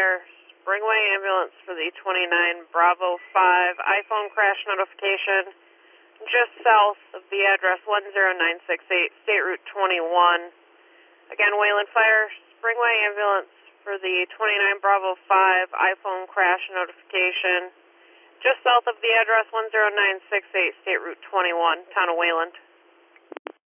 Fire, Springway ambulance for the 29 Bravo 5 iPhone crash notification just south of the address 10968, State Route 21. Again, Wayland Fire, Springway ambulance for the 29 Bravo 5 iPhone crash notification just south of the address 10968, State Route 21, town of Wayland.